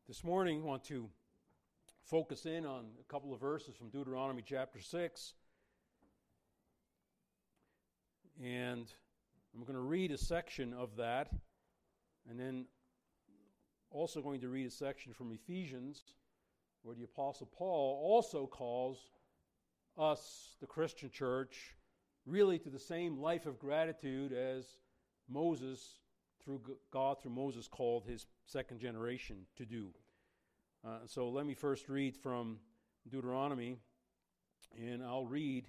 This morning, I want to focus in on a couple of verses from Deuteronomy chapter 6. And I'm going to read a section of that, and then also going to read a section from Ephesians, where the Apostle Paul also calls us, the Christian church, really to the same life of gratitude as Moses, through Moses, called his second generation to do. So let me first read from Deuteronomy, and I'll read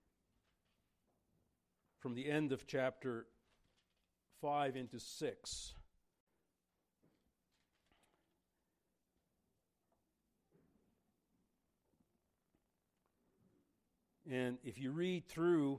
from the end of chapter 5 into 6. And if you read through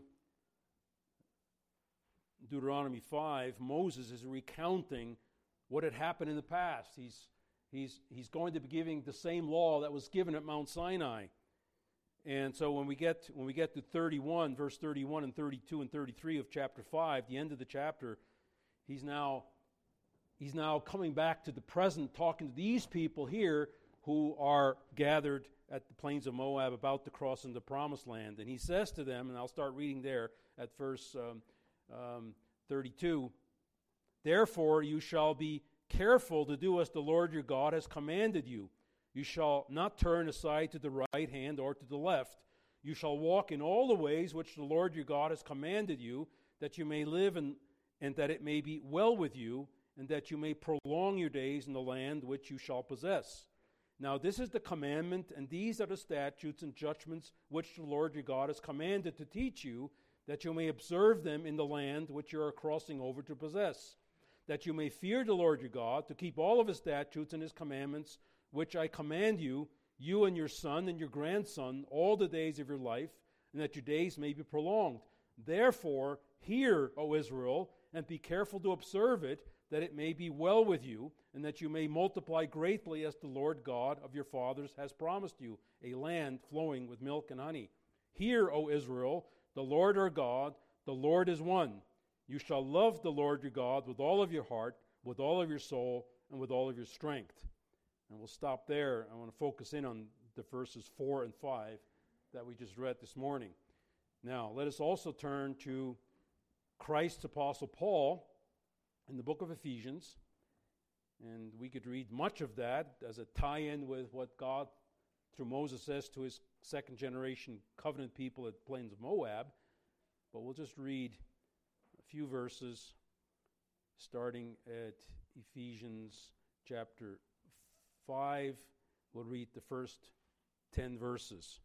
Deuteronomy 5, Moses is recounting what had happened in the past. He's going to be giving the same law that was given at Mount Sinai. And so when we get to 31, verse 31 and 32 and 33 of chapter 5, the end of the chapter, he's now coming back to the present, talking to these people here who are gathered at the plains of Moab about to cross into the promised land. And he says to them, and I'll start reading there at verse 32, "Therefore you shall be careful to do as the Lord your God has commanded you. You shall not turn aside to the right hand or to the left. You shall walk in all the ways which the Lord your God has commanded you, that you may live and that it may be well with you, and that you may prolong your days in the land which you shall possess. Now this is the commandment, and these are the statutes and judgments which the Lord your God has commanded to teach you, that you may observe them in the land which you are crossing over to possess, that you may fear the Lord your God, to keep all of his statutes and his commandments, which I command you, you and your son and your grandson, all the days of your life, and that your days may be prolonged. Therefore, hear, O Israel, and be careful to observe it, that it may be well with you, and that you may multiply greatly as the Lord God of your fathers has promised you, a land flowing with milk and honey. Hear, O Israel, the Lord our God, the Lord is one. You shall love the Lord your God with all of your heart, with all of your soul, and with all of your strength." And we'll stop there. I want to focus in on the verses 4 and 5 that we just read this morning. Now, let us also turn to Christ's Apostle Paul in the book of Ephesians. And we could read much of that as a tie-in with what God, through Moses, says to his second generation covenant people at the plains of Moab. But we'll just read a few verses starting at Ephesians chapter 5. We'll read the first 10 verses.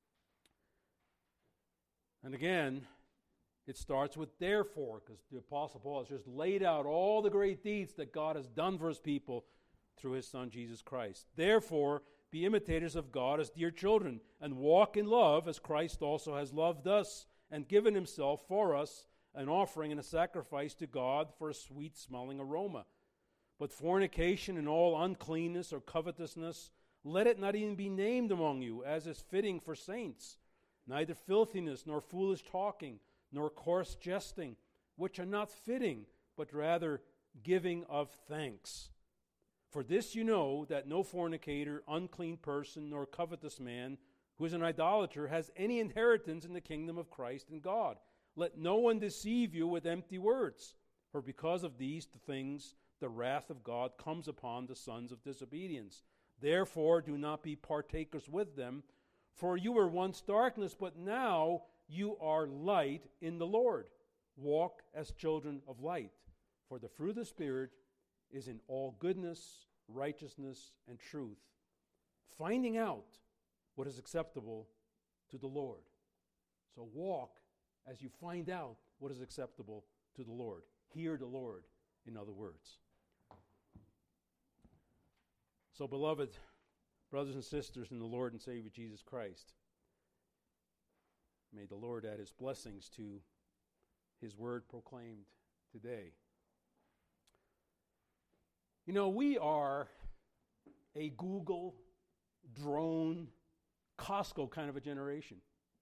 And again, it starts with therefore, because the Apostle Paul has just laid out all the great deeds that God has done for his people through his Son Jesus Christ. Therefore, be imitators of God as dear children, and walk in love as Christ also has loved us and given himself for us, an offering and a sacrifice to God for a sweet-smelling aroma. But fornication and all uncleanness or covetousness, let it not even be named among you, as is fitting for saints. Neither filthiness, nor foolish talking, nor coarse jesting, which are not fitting, but rather giving of thanks. For this you know, that no fornicator, unclean person, nor covetous man, who is an idolater, has any inheritance in the kingdom of Christ and God. Let no one deceive you with empty words, for because of these things the wrath of God comes upon the sons of disobedience. Therefore do not be partakers with them, for you were once darkness, but now you are light in the Lord. Walk as children of light, for the fruit of the Spirit is in all goodness, righteousness, and truth, finding out what is acceptable to the Lord. So walk as you find out what is acceptable to the Lord. Hear the Lord, in other words. So, beloved brothers and sisters in the Lord and Savior Jesus Christ, may the Lord add his blessings to his word proclaimed today. You know, we are a Google, drone, Costco kind of a generation.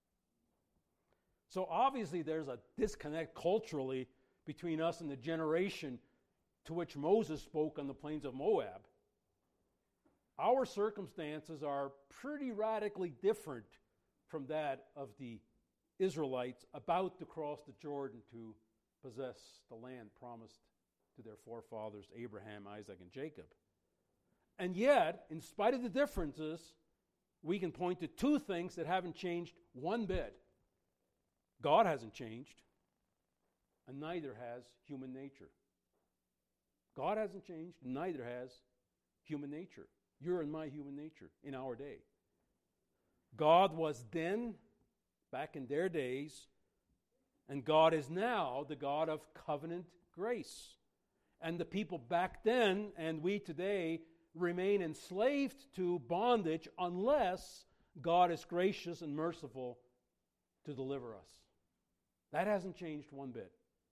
So obviously there's a disconnect culturally between us and the generation to which Moses spoke on the plains of Moab. our circumstances are pretty radically different from that of the Israelites about to cross the Jordan to possess the land promised to their forefathers, Abraham, Isaac, and Jacob. And yet, in spite of the differences, we can point to two things that haven't changed one bit. God hasn't changed, and neither has human nature. God hasn't changed, and neither has human nature. Your and my human nature in our day. God was then, back in their days, and God is now the God of covenant grace. And the people back then and we today remain enslaved to bondage unless God is gracious and merciful to deliver us. That hasn't changed one bit.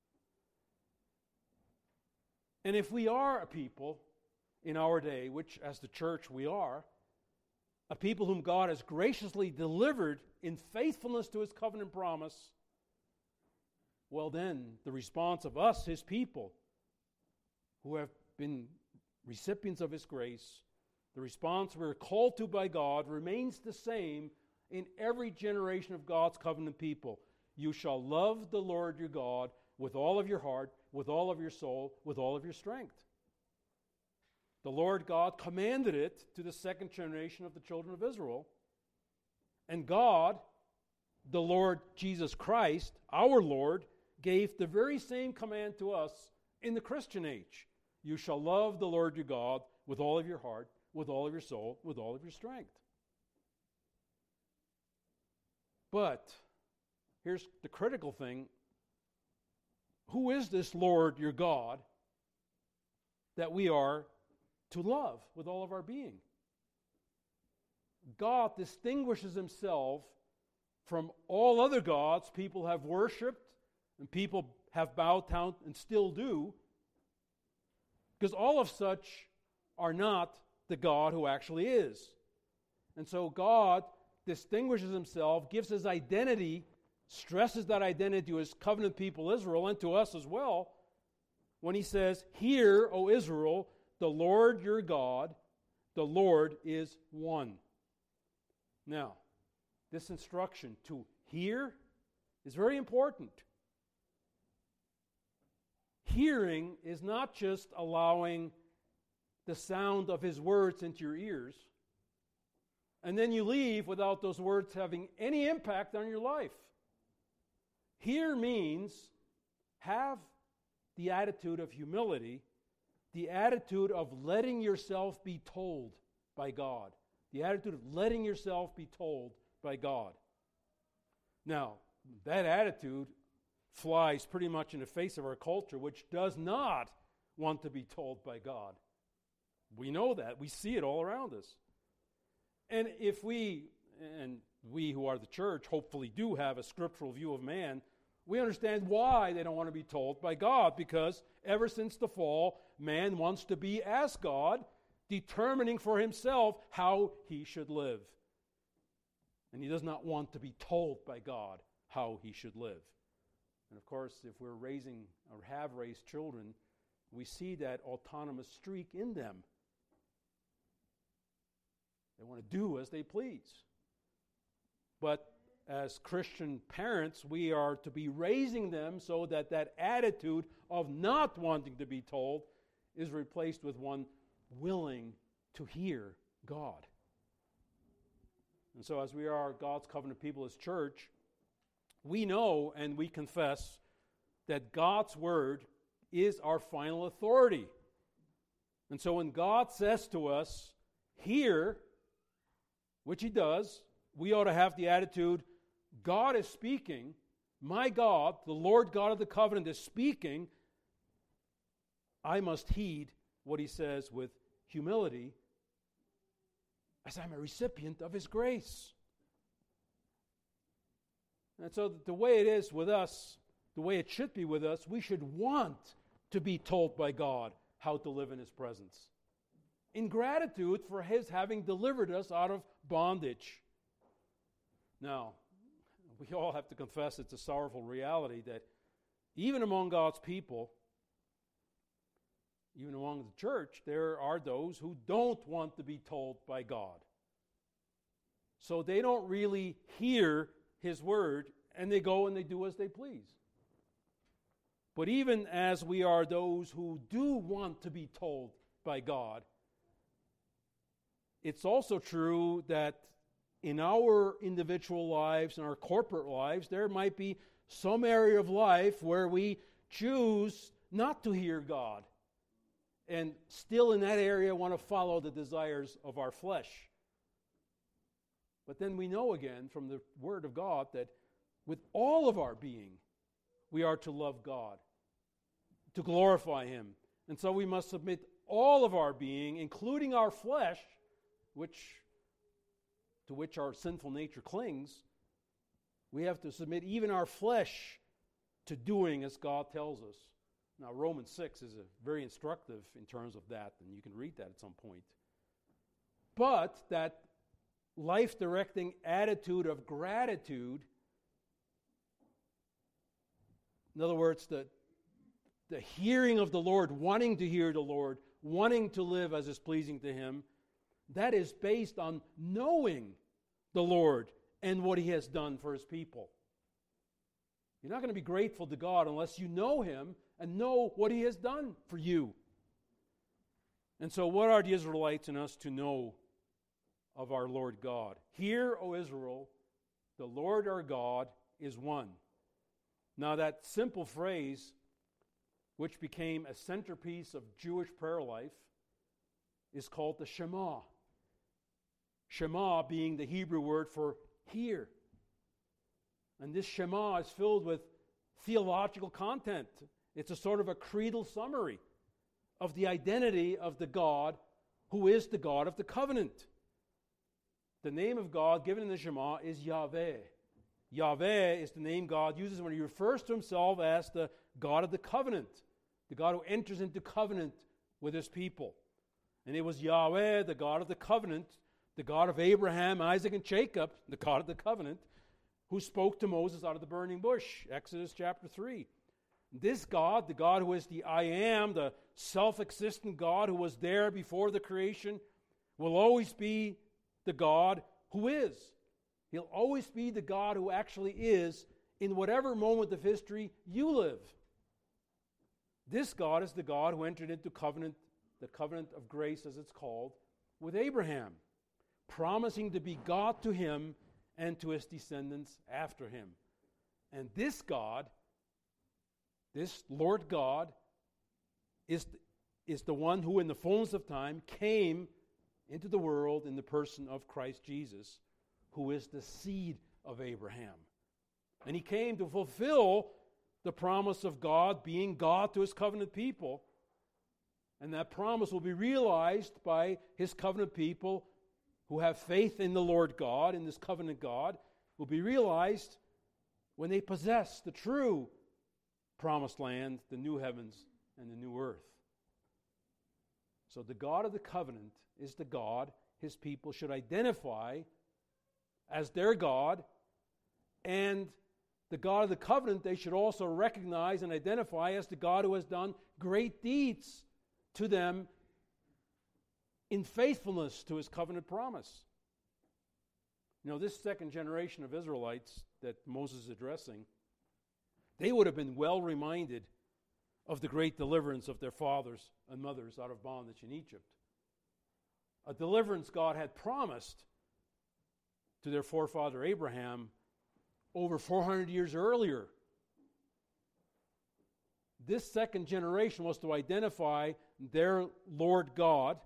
And if we are a people in our day, which as the church we are, a people whom God has graciously delivered in faithfulness to His covenant promise, well then, the response of us, His people, who have been recipients of His grace, the response we're called to by God remains the same in every generation of God's covenant people. You shall love the Lord your God with all of your heart, with all of your soul, with all of your strength. The Lord God commanded it to the second generation of the children of Israel. And God, the Lord Jesus Christ, our Lord, gave the very same command to us in the Christian age. You shall love the Lord your God with all of your heart, with all of your soul, with all of your strength. But here's the critical thing. Who is this Lord your God that we are to love with all of our being? God distinguishes Himself from all other gods people have worshipped and people have bowed down and still do, because all of such are not the God who actually is. And so God distinguishes Himself, gives His identity, stresses that identity to His covenant people Israel and to us as well, when He says, "Hear, O Israel, the Lord your God, the Lord is one." Now, this instruction to hear is very important. Hearing is not just allowing the sound of His words into your ears, and then you leave without those words having any impact on your life. Hear means have the attitude of humility, the attitude of letting yourself be told by God. The attitude of letting yourself be told by God. Now, that attitude flies pretty much in the face of our culture, which does not want to be told by God. We know that. We see it all around us. And if we who are the church hopefully do have a scriptural view of man, we understand why they don't want to be told by God, because ever since the fall, man wants to be as God, determining for himself how he should live. And he does not want to be told by God how he should live. And of course, if we're raising or have raised children, we see that autonomous streak in them. They want to do as they please. But as Christian parents, we are to be raising them so that that attitude of not wanting to be told is replaced with one willing to hear God. And so as we are God's covenant people as church, we know and we confess that God's word is our final authority. And so when God says to us, hear, which He does, we ought to have the attitude, God is speaking, my God, the Lord God of the covenant is speaking, I must heed what He says with humility, as I'm a recipient of His grace. And so the way it is with us, the way it should be with us, we should want to be told by God how to live in His presence, in gratitude for His having delivered us out of bondage. Now, we all have to confess it's a sorrowful reality that even among God's people, even among the church, there are those who don't want to be told by God. So they don't really hear His word, and they go and they do as they please. But even as we are those who do want to be told by God, it's also true that in our individual lives and our corporate lives, there might be some area of life where we choose not to hear God, and still in that area want to follow the desires of our flesh. But then we know again from the Word of God that with all of our being, we are to love God, to glorify Him. And so we must submit all of our being, including our flesh, to which our sinful nature clings. We have to submit even our flesh to doing as God tells us. Now, Romans 6 is very instructive in terms of that, and you can read that at some point. But that life-directing attitude of gratitude, in other words, the hearing of the Lord, wanting to hear the Lord, wanting to live as is pleasing to Him, that is based on knowing the Lord and what He has done for His people. You're not going to be grateful to God unless you know Him and know what He has done for you. And so what are the Israelites and us to know of our Lord God? Hear, O Israel, the Lord our God is one. Now that simple phrase, which became a centerpiece of Jewish prayer life, is called the Shema. Shema being the Hebrew word for hear. And this Shema is filled with theological content. It's a sort of a creedal summary of the identity of the God who is the God of the covenant. The name of God given in the Shema is Yahweh. Yahweh is the name God uses when He refers to Himself as the God of the covenant, the God who enters into covenant with His people. And it was Yahweh, the God of the covenant, the God of Abraham, Isaac, and Jacob, the God of the covenant, who spoke to Moses out of the burning bush, Exodus chapter 3. This God, the God who is the I Am, the self-existent God who was there before the creation, will always be the God who is. He'll always be the God who actually is in whatever moment of history you live. This God is the God who entered into covenant, the covenant of grace as it's called, with Abraham, promising to be God to him and to his descendants after him. And this God, this Lord God, is the one who in the fullness of time came into the world in the person of Christ Jesus, who is the seed of Abraham. And He came to fulfill the promise of God being God to His covenant people. And that promise will be realized by His covenant people who have faith in the Lord God, in this covenant God, will be realized when they possess the true promised land, the new heavens and the new earth. So the God of the covenant is the God His people should identify as their God, and the God of the covenant they should also recognize and identify as the God who has done great deeds to them in faithfulness to His covenant promise. You know, this second generation of Israelites that Moses is addressing, they would have been well reminded of the great deliverance of their fathers and mothers out of bondage in Egypt. A deliverance God had promised to their forefather Abraham over 400 years earlier. This second generation was to identify their Lord God,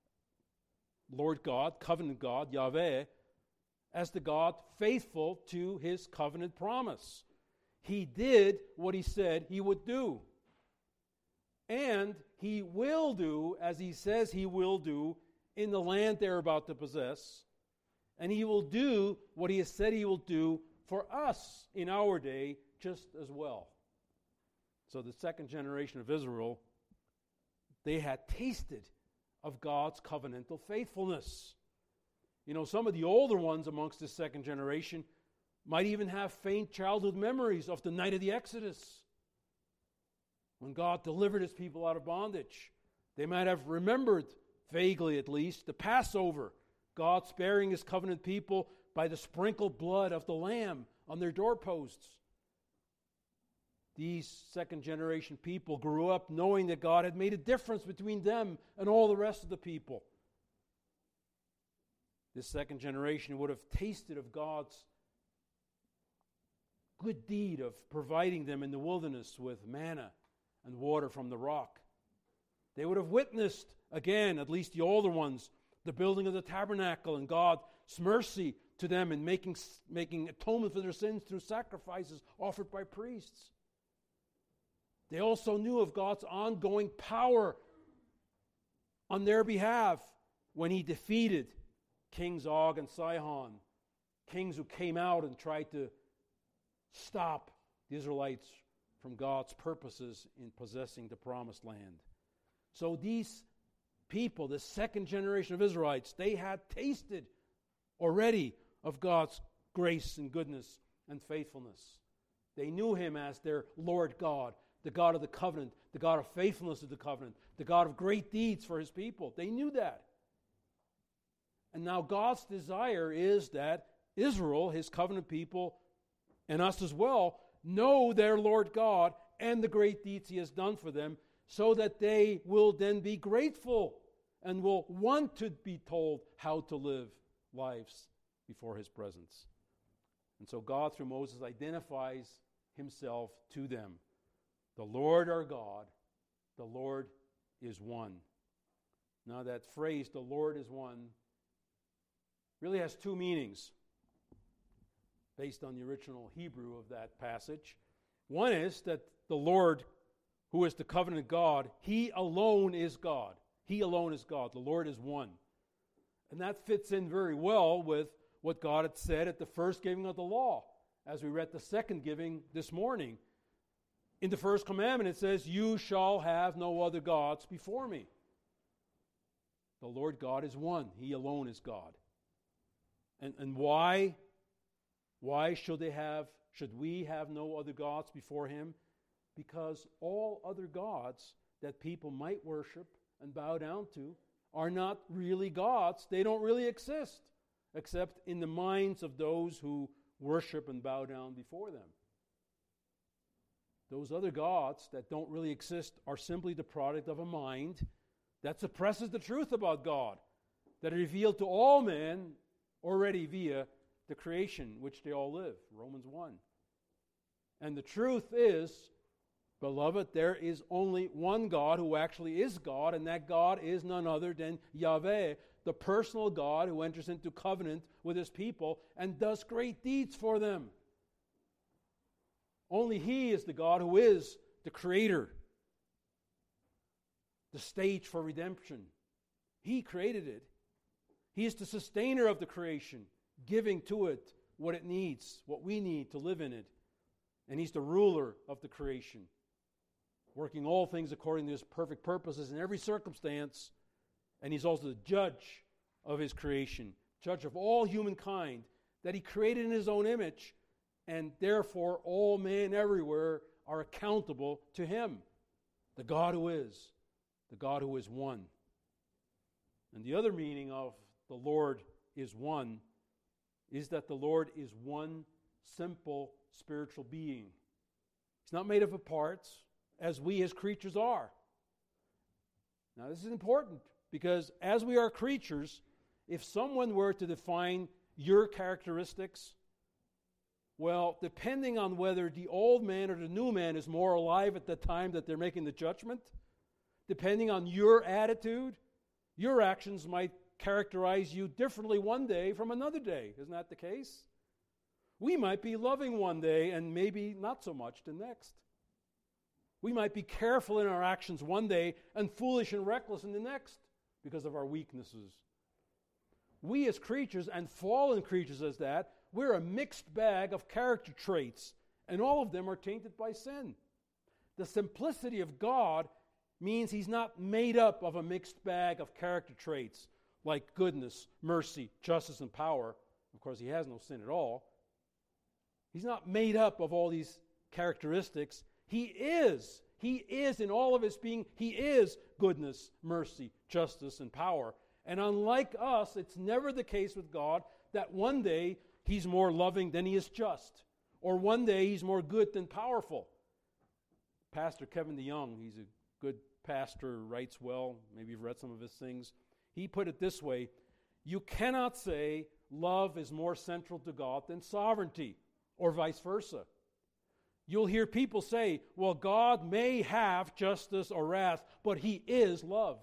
covenant God, Yahweh, as the God faithful to His covenant promise. He did what He said He would do. And He will do as He says He will do in the land they're about to possess. And He will do what He has said He will do for us in our day just as well. So the second generation of Israel, they had tasted of God's covenantal faithfulness. You know, some of the older ones amongst this second generation might even have faint childhood memories of the night of the Exodus, when God delivered His people out of bondage. They might have remembered, vaguely at least, the Passover, God sparing His covenant people by the sprinkled blood of the Lamb on their doorposts. These second-generation people grew up knowing that God had made a difference between them and all the rest of the people. This second generation would have tasted of God's good deed of providing them in the wilderness with manna and water from the rock. They would have witnessed, again, at least the older ones, the building of the tabernacle and God's mercy to them in making atonement for their sins through sacrifices offered by priests. They also knew of God's ongoing power on their behalf when He defeated Kings Og and Sihon, kings who came out and tried to stop the Israelites from God's purposes in possessing the promised land. So these people, the second generation of Israelites, they had tasted already of God's grace and goodness and faithfulness. They knew Him as their Lord God, the God of the covenant, the God of faithfulness of the covenant, the God of great deeds for His people. They knew that. And now God's desire is that Israel, His covenant people, and us as well, know their Lord God and the great deeds He has done for them, so that they will then be grateful and will want to be told how to live lives before His presence. And so God, through Moses, identifies Himself to them. The Lord our God, the Lord is one. Now that phrase, the Lord is one, really has two meanings based on the original Hebrew of that passage. One is that the Lord, who is the covenant God, He alone is God. He alone is God. The Lord is one. And that fits in very well with what God had said at the first giving of the law, as we read the second giving this morning. In the first commandment it says, "You shall have no other gods before me." The Lord God is one. He alone is God. And why should we have no other gods before Him? Because all other gods that people might worship and bow down to are not really gods. They don't really exist, except in the minds of those who worship and bow down before them. Those other gods that don't really exist are simply the product of a mind that suppresses the truth about God, that are revealed to all men already via the creation which they all live, Romans 1. And the truth is, beloved, there is only one God who actually is God, and that God is none other than Yahweh, the personal God who enters into covenant with His people and does great deeds for them. Only He is the God who is the creator, the stage for redemption. He created it. He is the sustainer of the creation, giving to it what it needs, what we need to live in it. And He's the ruler of the creation, working all things according to His perfect purposes in every circumstance. And He's also the judge of His creation, judge of all humankind that He created in His own image, and therefore all men everywhere are accountable to Him, the God who is one. And the other meaning of the Lord is one is that the Lord is one simple spiritual being. He's not made up of parts, as we as creatures are. Now this is important, because as we are creatures, if someone were to define your characteristics, well, depending on whether the old man or the new man is more alive at the time that they're making the judgment, depending on your attitude, your actions might characterize you differently one day from another day. Isn't that the case? We might be loving one day and maybe not so much the next. We might be careful in our actions one day and foolish and reckless in the next because of our weaknesses. We as creatures, and fallen creatures as that, we're a mixed bag of character traits, and all of them are tainted by sin. The simplicity of God means He's not made up of a mixed bag of character traits like goodness, mercy, justice, and power. Of course, He has no sin at all. He's not made up of all these characteristics. He He is, in all of His being, He is goodness, mercy, justice, and power. And unlike us, it's never the case with God that one day He's more loving than He is just, or one day He's more good than powerful. Pastor Kevin DeYoung, he's a good pastor, writes well, maybe you've read some of his things. He put it this way: you cannot say love is more central to God than sovereignty, or vice versa. You'll hear people say, well, God may have justice or wrath, but He is love.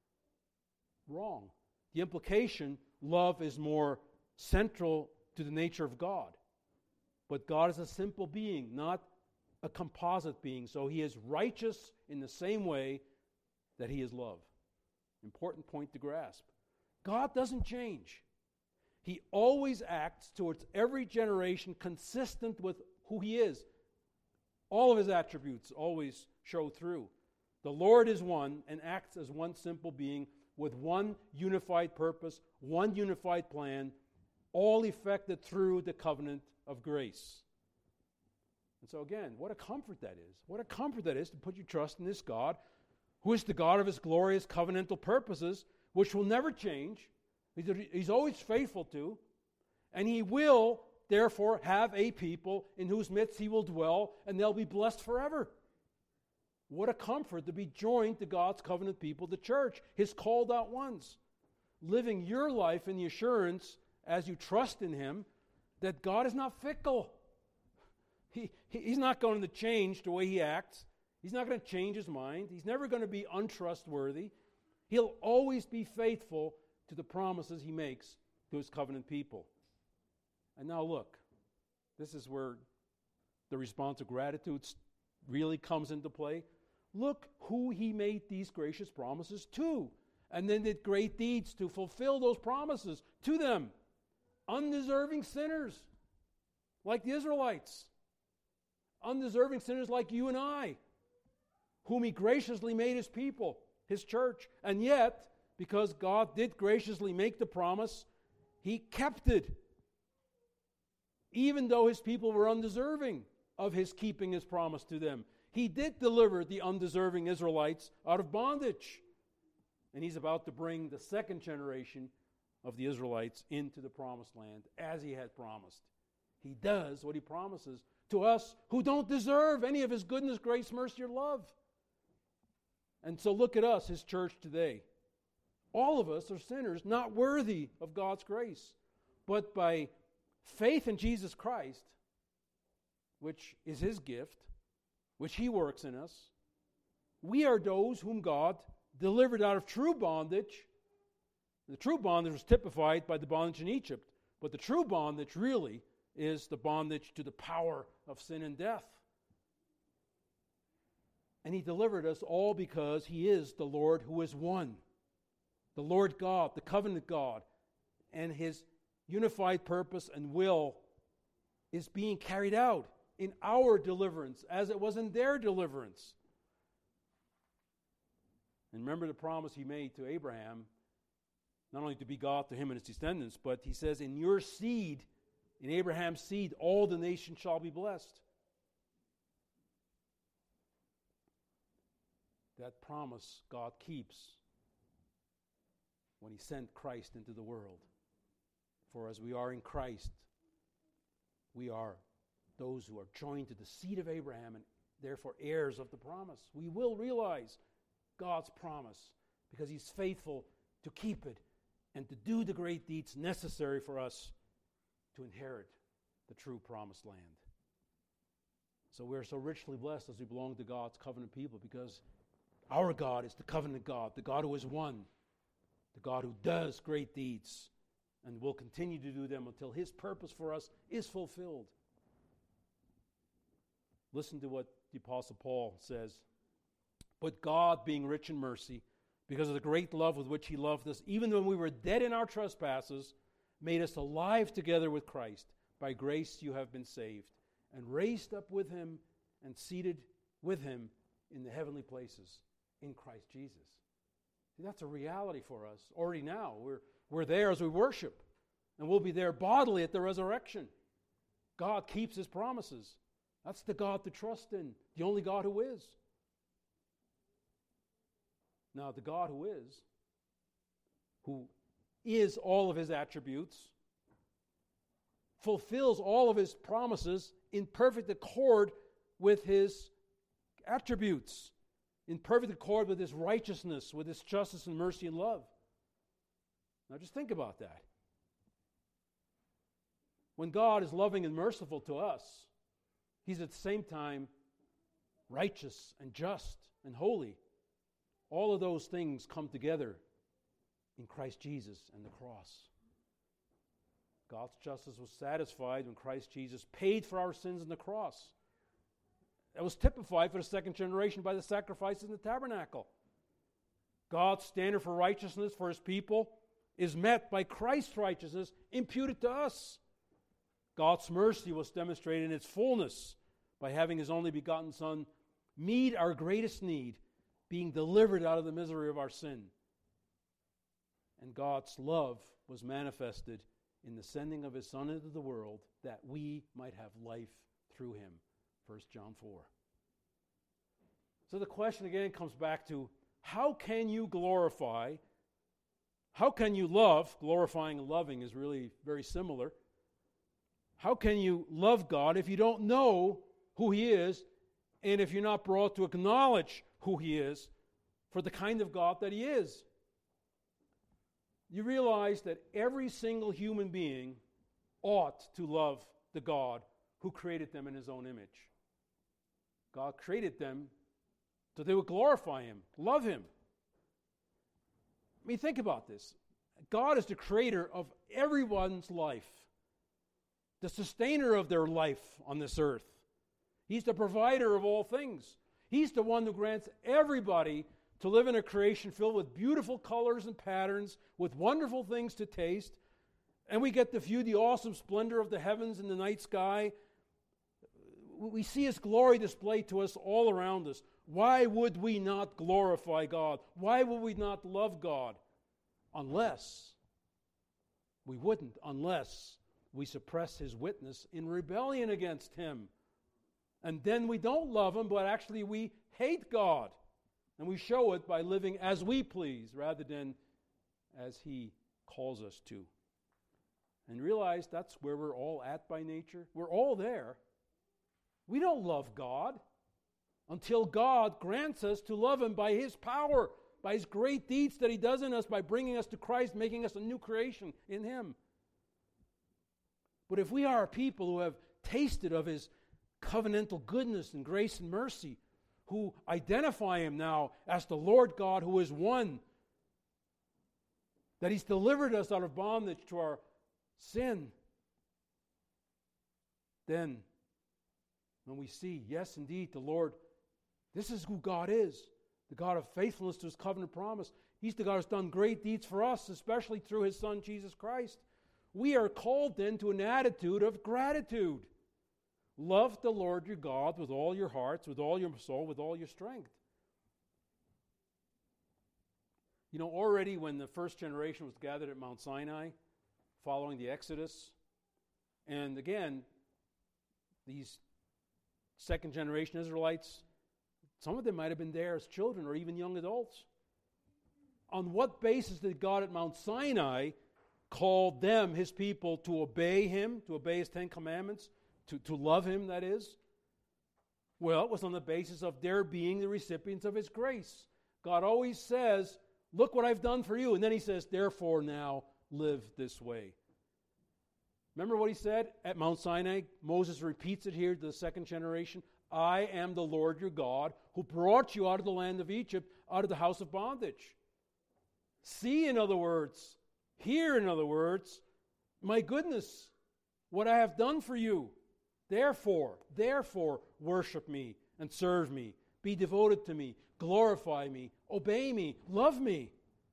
Wrong. The implication, love is more central to the nature of God. But God is a simple being, not a composite being. So He is righteous in the same way that He is love. Important point to grasp. God doesn't change. He always acts towards every generation consistent with who He is. All of His attributes always show through. The Lord is one and acts as one simple being with one unified purpose, one unified plan, all effected through the covenant of grace. And so again, what a comfort that is. What a comfort that is to put your trust in this God, who is the God of His glorious covenantal purposes, which will never change. He's always faithful to, and He will therefore have a people in whose midst He will dwell, and they'll be blessed forever. What a comfort to be joined to God's covenant people, the church, His called out ones, living your life in the assurance, as you trust in Him, that God is not fickle. He's not going to change the way He acts. He's not going to change His mind. He's never going to be untrustworthy. He'll always be faithful to the promises He makes to His covenant people. And now look, this is where the response of gratitude really comes into play. Look who He made these gracious promises to, and then did great deeds to fulfill those promises to them. Undeserving sinners, like the Israelites. Undeserving sinners like you and I, whom He graciously made His people, His church. And yet, because God did graciously make the promise, He kept it, even though His people were undeserving of His keeping His promise to them. He did deliver the undeserving Israelites out of bondage. And He's about to bring the second generation of the Israelites into the promised land, as He had promised. He does what He promises to us who don't deserve any of His goodness, grace, mercy, or love. And so look at us, His church today. All of us are sinners, not worthy of God's grace. But by faith in Jesus Christ, which is His gift, which He works in us, we are those whom God delivered out of true bondage. The true bondage was typified by the bondage in Egypt, but the true bondage really is the bondage to the power of sin and death. And He delivered us all because He is the Lord who is one. The Lord God, the covenant God, and His unified purpose and will is being carried out in our deliverance as it was in their deliverance. And remember the promise He made to Abraham, not only to be God to him and his descendants, but He says, in your seed, in Abraham's seed, all the nations shall be blessed. That promise God keeps when He sent Christ into the world. For as we are in Christ, we are those who are joined to the seed of Abraham and therefore heirs of the promise. We will realize God's promise because He's faithful to keep it and to do the great deeds necessary for us to inherit the true promised land. So we're so richly blessed as we belong to God's covenant people, because our God is the covenant God, the God who is one, the God who does great deeds and will continue to do them until His purpose for us is fulfilled. Listen to what the Apostle Paul says. But God, being rich in mercy, because of the great love with which He loved us, even when we were dead in our trespasses, made us alive together with Christ. By grace you have been saved, and raised up with Him and seated with Him in the heavenly places in Christ Jesus. See, that's a reality for us already now. We're there as we worship, and we'll be there bodily at the resurrection. God keeps His promises. That's the God to trust in, the only God who is. Now, the God who is all of his attributes, fulfills all of his promises in perfect accord with his attributes, in perfect accord with his righteousness, with his justice and mercy and love. Now just think about that. When God is loving and merciful to us, he's at the same time righteous and just and holy. All of those things come together in Christ Jesus and the cross. God's justice was satisfied when Christ Jesus paid for our sins on the cross. That was typified for the second generation by the sacrifices in the tabernacle. God's standard for righteousness for his people is met by Christ's righteousness imputed to us. God's mercy was demonstrated in its fullness by having his only begotten Son meet our greatest need, being delivered out of the misery of our sin. And God's love was manifested in the sending of his Son into the world that we might have life through him. 1 John 4. So the question again comes back to, how can you glorify, how can you love? Glorifying and loving is really very similar. How can you love God if you don't know who he is, and if you're not brought to acknowledge who he is for the kind of God that he is? You realize that every single human being ought to love the God who created them in his own image. God created them so they would glorify him, love him. I mean, think about this. God is the creator of everyone's life, the sustainer of their life on this earth. He's the provider of all things. He's the one who grants everybody to live in a creation filled with beautiful colors and patterns, with wonderful things to taste, and we get to view the awesome splendor of the heavens and the night sky. We see his glory displayed to us all around us. Why would we not glorify God? Why would we not love God? Unless we suppress his witness in rebellion against him. And then we don't love him, but actually we hate God. And we show it by living as we please rather than as he calls us to. And realize that's where we're all at by nature. We're all there. We don't love God until God grants us to love him by his power, by his great deeds that he does in us, by bringing us to Christ, making us a new creation in him. But if we are a people who have tasted of his covenantal goodness and grace and mercy, who identify him now as the Lord God who is one, that he's delivered us out of bondage to our sin, then when we see, yes, indeed, the Lord, this is who God is, the God of faithfulness to his covenant promise. He's the God who's done great deeds for us, especially through his Son, Jesus Christ. We are called then to an attitude of gratitude. Love the Lord your God with all your hearts, with all your soul, with all your strength. You know, already when the first generation was gathered at Mount Sinai, following the Exodus, and again, these second generation Israelites, some of them might have been there as children or even young adults. On what basis did God at Mount Sinai call them, his people, to obey him, to obey his 10 commandments, to love him, that is? Well, it was on the basis of their being the recipients of his grace. God always says, look what I've done for you. And then he says, therefore now live this way. Remember what he said at Mount Sinai? Moses repeats it here to the second generation. I am the Lord your God who brought you out of the land of Egypt, out of the house of bondage. See, in other words, hear, in other words, my goodness, what I have done for you. Therefore, worship me and serve me. Be devoted to me. Glorify me. Obey me. Love me.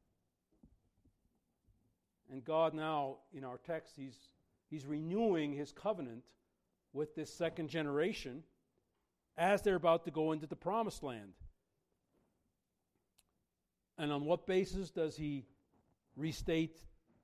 And God now, in our text, He's renewing his covenant with this second generation as they're about to go into the promised land. And on what basis does he restate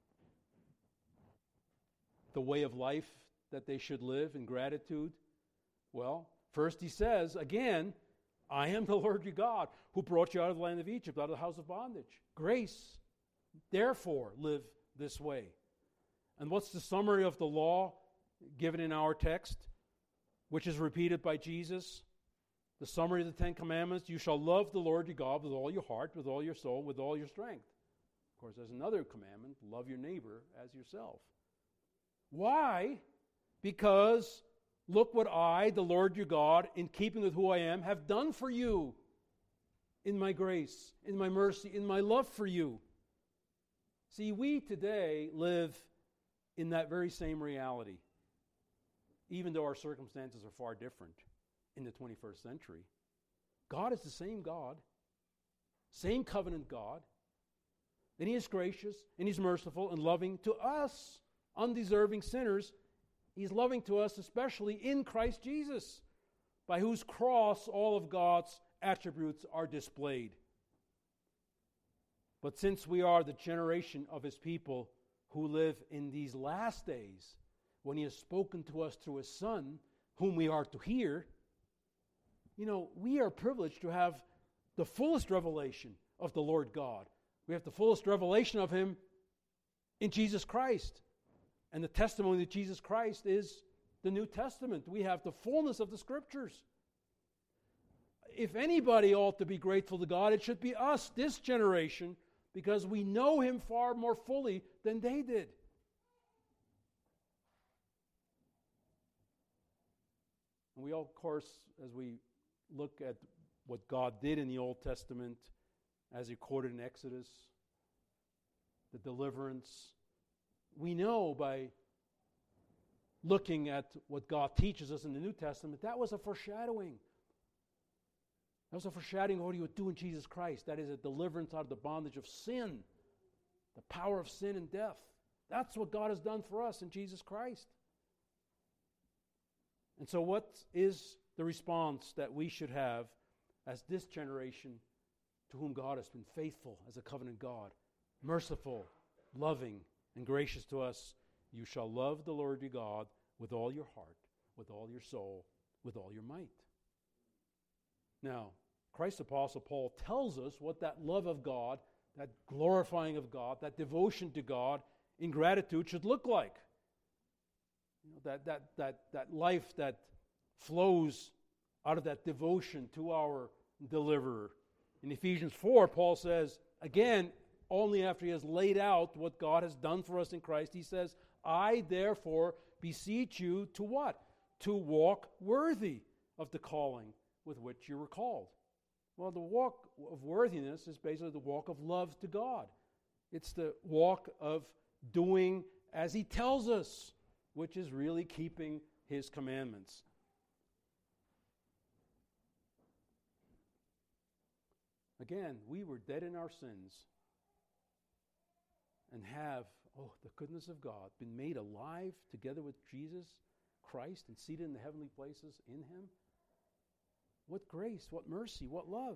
the way of life that they should live in gratitude? Well, first he says, again, I am the Lord your God who brought you out of the land of Egypt, out of the house of bondage. Grace, therefore, live this way. And what's the summary of the law given in our text, which is repeated by Jesus? The summary of the Ten Commandments: you shall love the Lord your God with all your heart, with all your soul, with all your strength. Of course, there's another commandment: love your neighbor as yourself. Why? Because look what I, the Lord your God, in keeping with who I am, have done for you in my grace, in my mercy, in my love for you. See, we today live in that very same reality, even though our circumstances are far different in the 21st century. God is the same God, same covenant God, and He is gracious, and He's merciful and loving to us, undeserving sinners. He's loving to us especially in Christ Jesus, by whose cross all of God's attributes are displayed. But since we are the generation of His people who live in these last days, when He has spoken to us through His Son, whom we are to hear, we are privileged to have the fullest revelation of the Lord God. We have the fullest revelation of Him in Jesus Christ. And the testimony of Jesus Christ is the New Testament. We have the fullness of the Scriptures. If anybody ought to be grateful to God, it should be us, this generation, because we know Him far more fully than they did. And we all, of course, as we look at what God did in the Old Testament, as recorded in Exodus, the deliverance, we know by looking at what God teaches us in the New Testament, that was a foreshadowing. That was a foreshadowing of what He would do in Jesus Christ. That is a deliverance out of the bondage of sin, the power of sin and death. That's what God has done for us in Jesus Christ. And so what is the response that we should have as this generation to whom God has been faithful as a covenant God, merciful, loving, and gracious to us? You shall love the Lord your God with all your heart, with all your soul, with all your might. Now, Christ's Apostle Paul tells us what that love of God, that glorifying of God, that devotion to God in gratitude should look like. That life that flows out of that devotion to our deliverer. In Ephesians 4, Paul says, again, only after he has laid out what God has done for us in Christ, he says, I therefore beseech you to what? To walk worthy of the calling with which you were called. Well, the walk of worthiness is basically the walk of love to God. It's the walk of doing as He tells us, which is really keeping His commandments. Again, we were dead in our sins and have, the goodness of God, been made alive together with Jesus Christ and seated in the heavenly places in Him. What grace, what mercy, what love.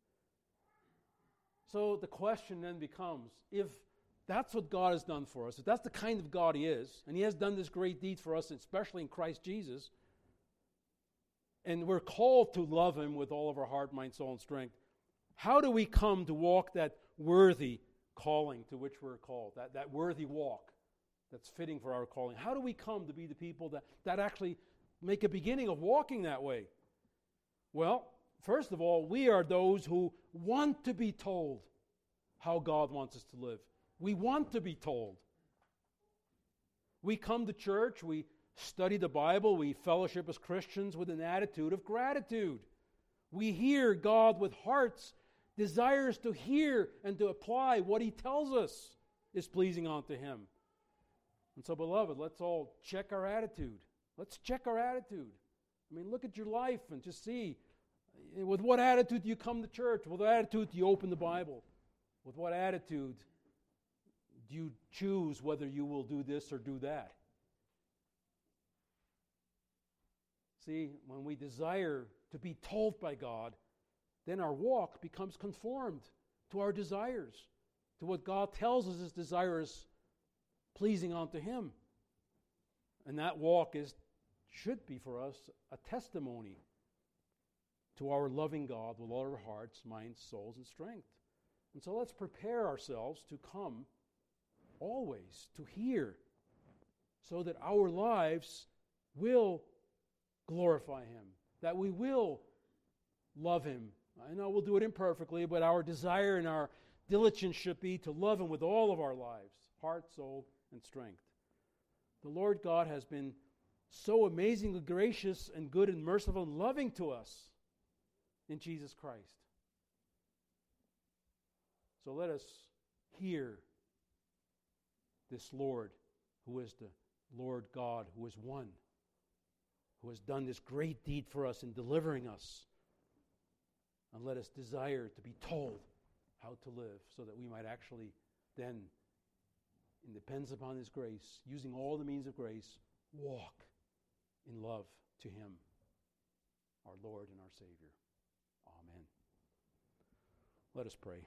So the question then becomes, if that's what God has done for us, if that's the kind of God He is, and He has done this great deed for us, especially in Christ Jesus, and we're called to love Him with all of our heart, mind, soul, and strength, how do we come to walk that worthy calling to which we're called, that worthy walk that's fitting for our calling? How do we come to be the people that actually make a beginning of walking that way? Well, first of all, we are those who want to be told how God wants us to live. We want to be told. We come to church, we study the Bible, we fellowship as Christians with an attitude of gratitude. We hear God with hearts, desires to hear and to apply what He tells us is pleasing unto Him. And so, beloved, let's all check our attitude. Let's check our attitude. I mean, look at your life and just see, with what attitude do you come to church? With what attitude do you open the Bible? With what attitude do you choose whether you will do this or do that? See, when we desire to be told by God, then our walk becomes conformed to our desires, to what God tells us His desire is pleasing unto Him. And that walk should be for us a testimony to our loving God with all our hearts, minds, souls, and strength. And so let's prepare ourselves to come always, to hear, so that our lives will glorify Him, that we will love Him. I know we'll do it imperfectly, but our desire and our diligence should be to love Him with all of our lives, heart, soul, and strength. The Lord God has been so amazingly gracious and good and merciful and loving to us in Jesus Christ. So let us hear this Lord, who is the Lord God, who is one, who has done this great deed for us in delivering us. And let us desire to be told how to live so that we might actually then, in dependence upon His grace, using all the means of grace, walk in love to Him, our Lord and our Savior. Amen. Let us pray.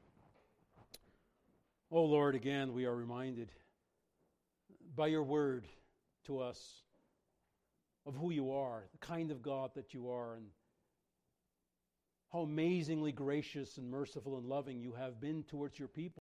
Oh Lord, again we are reminded by your word to us of who you are, the kind of God that you are, and how amazingly gracious and merciful and loving you have been towards your people.